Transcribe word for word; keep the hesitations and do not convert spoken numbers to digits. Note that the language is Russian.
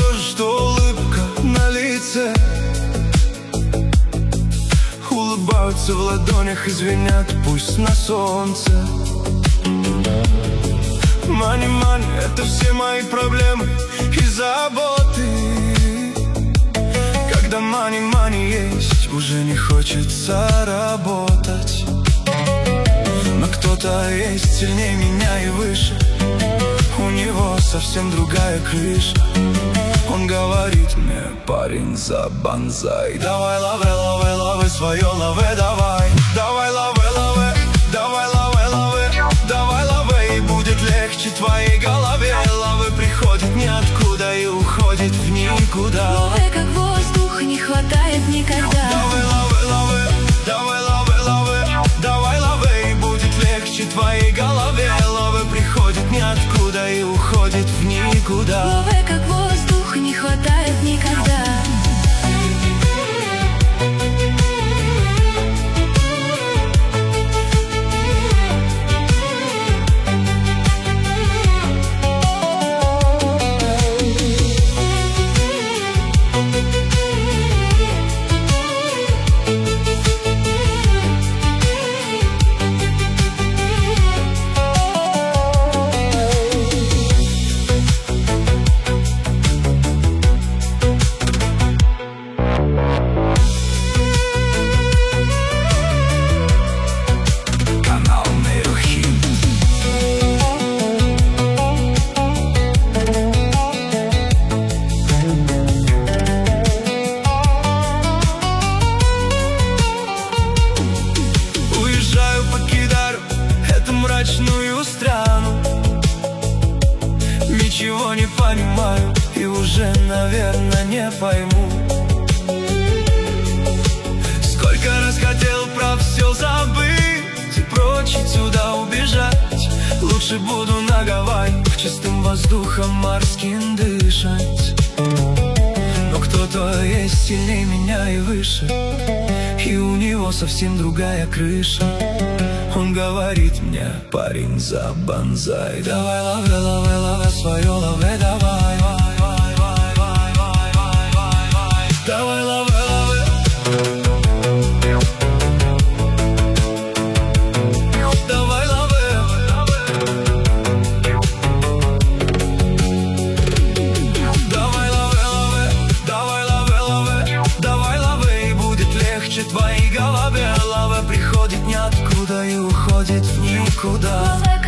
что улыбка на лице. Улыбаются в ладонях и звенят, пусть на солнце. Мани, мани, это все мои проблемы и заботы. Когда мани, мани есть, уже не хочется работать. Но кто-то есть сильнее меня и выше, у него совсем другая крыша. Он говорит мне: парень, за бонзай. Давай лаве, лаве, лаве, свое лаве, давай. Давай лаве, лаве, давай лаве, лаве, давай лаве, и будет легче твоей голове. Лаве приходит ниоткуда и уходит в никуда. Лаве как воздух, не хватает никогда. Давай лаве, лаве, давай лаве, лаве, давай лаве, и будет легче твоей голове. Лаве приходит ниоткуда и уходит в никуда. Лаве как воздух, не хватает никогда. Мрачную страну, ничего не понимаю и уже, наверное, не пойму. Сколько раз хотел про все забыть и прочь отсюда убежать. Лучше буду на Гавайях чистым воздухом морским дышать. Но кто-то есть сильнее меня и выше, и у него совсем другая крыша. Он говорит мне: парень, за бонзай. Давай лаве, лаве, лаве, свое лаве, давай. Давай лаве, лаве, давай лаве, давай лаве, лаве, давай лаве, лаве, давай лаве, и будет легче твоей голове. Лаве приходит ниоткуда и уходит в никуда.